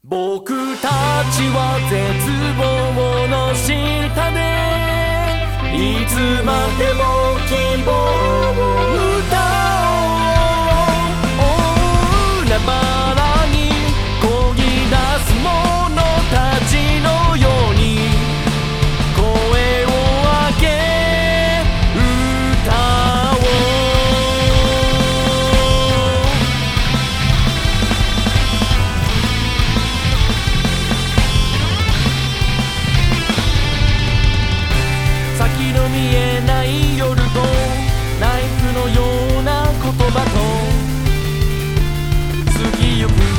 僕たちは絶望の下でいつまでも希望を歌おう。海原に漕ぎ出す者たちのように声を上げ歌おう。先の見えない夜とナイフのような言葉と過ぎゆく